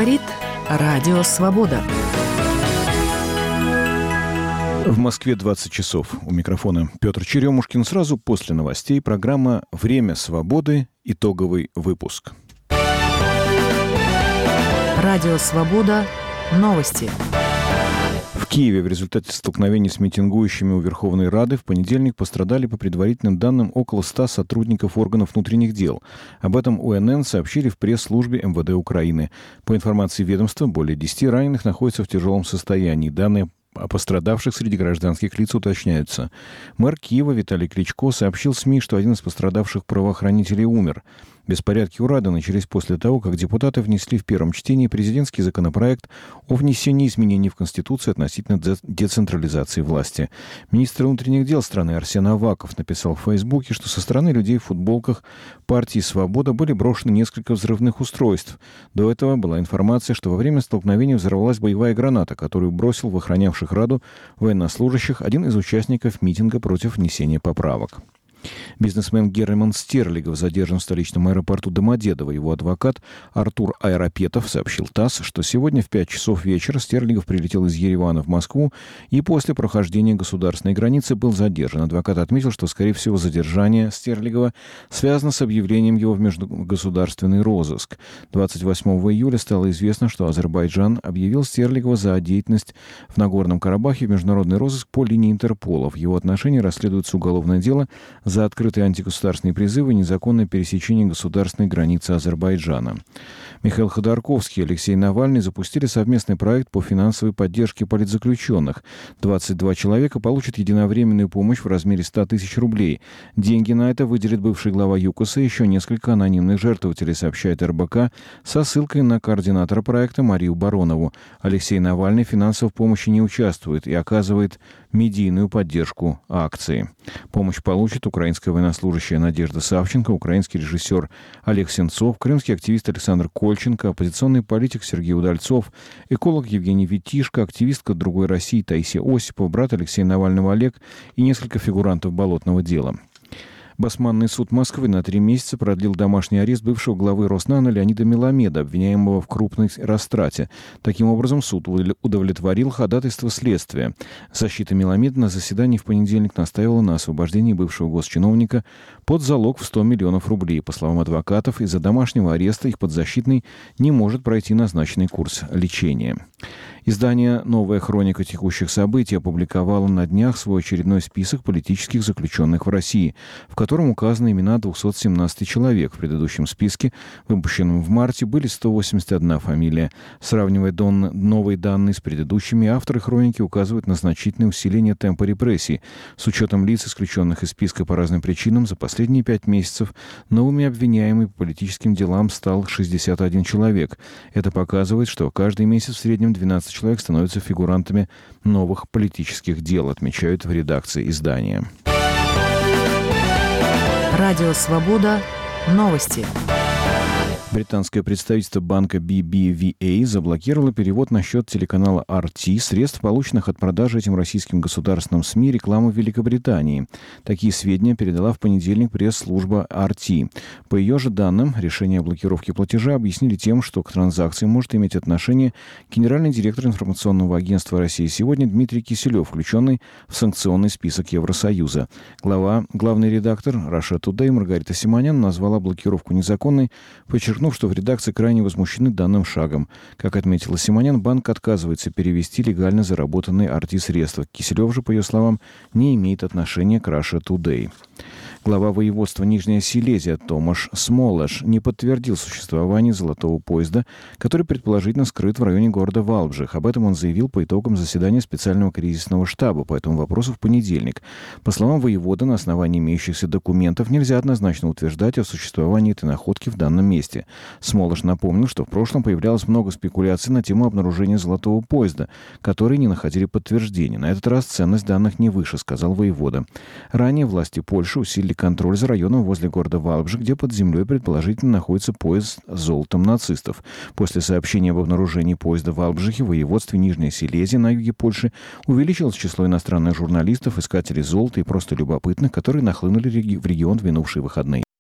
Говорит Радио Свобода. В Москве 20 часов. У микрофона Петр Черемушкин. Сразу после новостей программа «Время свободы». Итоговый выпуск. Радио Свобода. Новости. В Киеве в результате столкновений с митингующими у Верховной Рады в понедельник пострадали, по предварительным данным, около 100 сотрудников органов внутренних дел. Об этом УНН сообщили в пресс-службе МВД Украины. По информации ведомства, более 10 раненых находятся в тяжелом состоянии. Данные о пострадавших среди гражданских лиц уточняются. Мэр Киева Виталий Кличко сообщил СМИ, что один из пострадавших правоохранителей умер. Беспорядки у Рады начались после того, как депутаты внесли в первом чтении президентский законопроект о внесении изменений в Конституцию относительно децентрализации власти. Министр внутренних дел страны Арсен Аваков написал в Фейсбуке, что со стороны людей в футболках партии «Свобода» были брошены несколько взрывных устройств. До этого была информация, что во время столкновения взорвалась боевая граната, которую бросил в охранявших Раду военнослужащих один из участников митинга против внесения поправок. Бизнесмен Герман Стерлигов задержан в столичном аэропорту Домодедово. Его адвокат Артур Айрапетов сообщил ТАСС, что сегодня в 5 часов вечера Стерлигов прилетел из Еревана в Москву и после прохождения государственной границы был задержан. Адвокат отметил, что, скорее всего, задержание Стерлигова связано с объявлением его в межгосударственный розыск. 28 июля стало известно, что Азербайджан объявил Стерлигова за деятельность в Нагорном Карабахе в международный розыск по линии Интерпола. В его отношении расследуется уголовное дело за открытые антигосударственные призывы и незаконное пересечение государственной границы Азербайджана. Михаил Ходорковский и Алексей Навальный запустили совместный проект по финансовой поддержке политзаключенных. 22 человека получат единовременную помощь в размере 100 тысяч рублей. Деньги на это выделит бывший глава ЮКОСа и еще несколько анонимных жертвователей, сообщает РБК со ссылкой на координатора проекта Марию Баронову. Алексей Навальный в финансовой помощи не участвует и оказывает медийную поддержку акции. Помощь получит украинская военнослужащая Надежда Савченко, украинский режиссер Олег Сенцов, крымский активист Александр Кольченко, оппозиционный политик Сергей Удальцов, эколог Евгений Витишко, активистка «Другой России» Таисия Осипова, брат Алексея Навального Олег и несколько фигурантов болотного дела. Басманный суд Москвы на 3 месяца продлил домашний арест бывшего главы Роснано Леонида Меламеда, обвиняемого в крупной растрате. Таким образом, суд удовлетворил ходатайство следствия. Защита Меламеда на заседании в понедельник настаивала на освобождении бывшего госчиновника под залог в 100 миллионов рублей. По словам адвокатов, из-за домашнего ареста их подзащитный не может пройти назначенный курс лечения. Издание «Новая хроника текущих событий» опубликовало на днях свой очередной список политических заключенных в России, в котором указаны имена 217 человек. В предыдущем списке, выпущенном в марте, были 181 фамилия. Сравнивая новые данные с предыдущими, авторы хроники указывают на значительное усиление темпа репрессий. С учетом лиц, исключенных из списка по разным причинам, за последние 5 месяцев новыми обвиняемыми по политическим делам стал 61 человек. Это показывает, что каждый месяц в среднем 12 человек становятся фигурантами новых политических дел, отмечают в редакции издания. Радио Свобода. Новости. Британское представительство банка BBVA заблокировало перевод на счет телеканала RT средств, полученных от продажи этим российским государственным СМИ рекламы в Великобритании. Такие сведения передала в понедельник пресс-служба RT. По ее же данным, решение о блокировке платежа объяснили тем, что к транзакции может иметь отношение генеральный директор информационного агентства России сегодня Дмитрий Киселев, включенный в санкционный список Евросоюза. Главный редактор Russia Today Маргарита Симонян назвала блокировку незаконной, подчеркнув, что в редакции крайне возмущены данным шагом. Как отметила Симонян, банк отказывается перевести легально заработанные RT-средства. Киселев же, по ее словам, не имеет отношения к Russia Today. Глава воеводства Нижняя Силезия Томаш Смолаш не подтвердил существование золотого поезда, который предположительно скрыт в районе города Валбжих. Об этом он заявил по итогам заседания специального кризисного штаба по этому вопросу в понедельник. По словам воевода, на основании имеющихся документов нельзя однозначно утверждать о существовании этой находки в данном месте. Смолаш напомнил, что в прошлом появлялось много спекуляций на тему обнаружения золотого поезда, которые не находили подтверждения. На этот раз ценность данных не выше, сказал воевода. Ранее власти Польши усилили контроль за районом возле города Валбжи, где под землей предположительно находится поезд с золотом нацистов. После сообщения об обнаружении поезда в Валбжихе в воеводстве Нижняя Силезия на юге Польши увеличилось число иностранных журналистов, искателей золота и просто любопытных, которые нахлынули в регион в минувшие выходные.